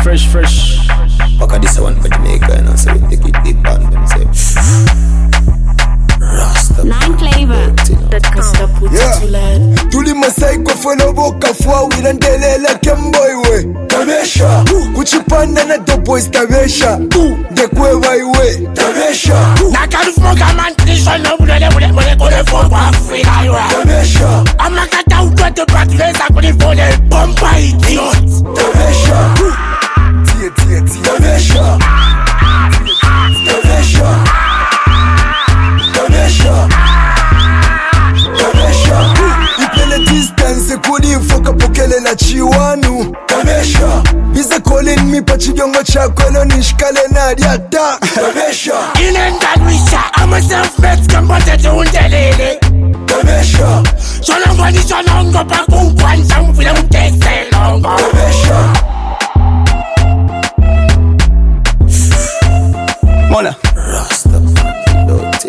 Fresh. Back at this one for Jamaica, and I say we take it deep and them say Rasta. 9flavor.com. Yeah. Tuli masai kwa fwena boka fwa wila ndelela kemboy we Tabesha Kuchipanda na the boys Tabesha Dekwe baiwe Tabesha Nakarufumoga mantrisho no bulele kule fokwa Afrika iwe Tabesha Amakata utote patuleza kulifole bomba idiot Tabesha Tie Tabesha Tabesha Tabesha Ipele distance kulifoka pokele la chiwanu Tabesha Bize calling me pachidiongo chako elo nishikale na diata Tabesha Inendaluisha I'm a self-made kambote tuundelele Tabesha Sonongo pakungwanza mvile mtese longo Tabesha Mona Rasta Doti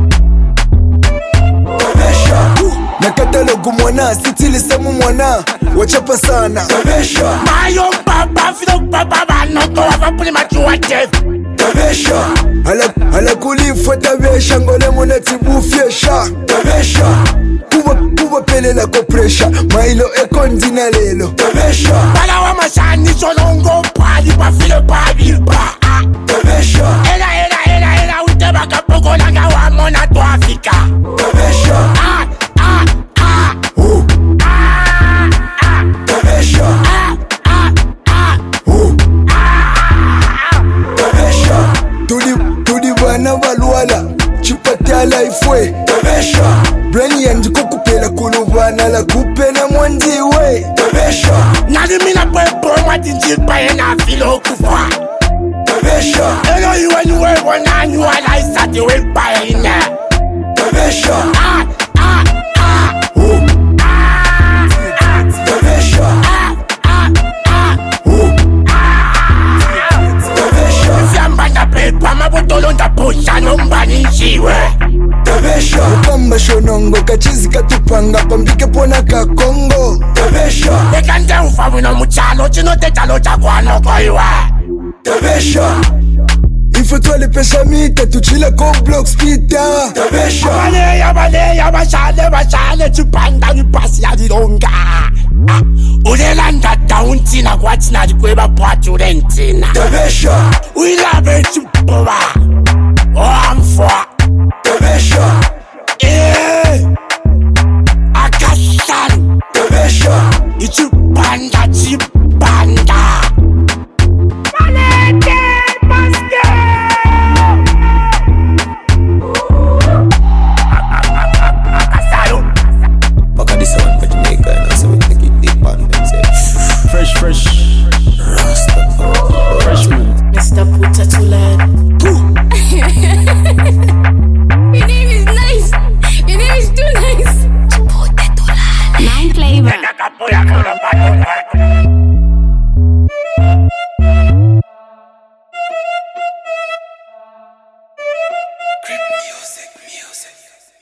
Tabesha Nakatalogu mwana sitili semu mwana Wachapa sana Tabesha Mayo baba filo baba banoto wafapuli machuwa chef Tabesha Ala kulifwa tabesha ngole mwana tibufyesha Tabesha Kuba pele la kopresha Mailo ekondi na lelo Tabesha Bala wa masani sonongo pali pa filo pabilpa Tabesha Ela uteba kapoko langa wa mona to Afrika Tabesha Tabesha Tabesha Tudi bana balwala Chipatala ifwe Tabesha Brain yanji kukupela kulubana la kupena mwandiwe Tabesha Nalimina pepo mwati njipa ena filo kufwa Tabesha Elo iwe nyuwe wana nyuwa la isati wepa ene Tabesha Fyambanda pepa mabotolo ndapusha nombani njiwe Tabesha Ukamba shonongo kachizi katupanga pambike pona kakongo Tabesha Ekande ufamu no muchalo chino tetalo chakwano koiwe Tabesha Ifo twale pesha mita tuchila ko blocks pita Tabesha Abale bashale chupanda nipasi ya dilonga Ulela ndata untina kwa tina dikweba pwati ulentina Tabesha Uilabe chupoba Oh I'm for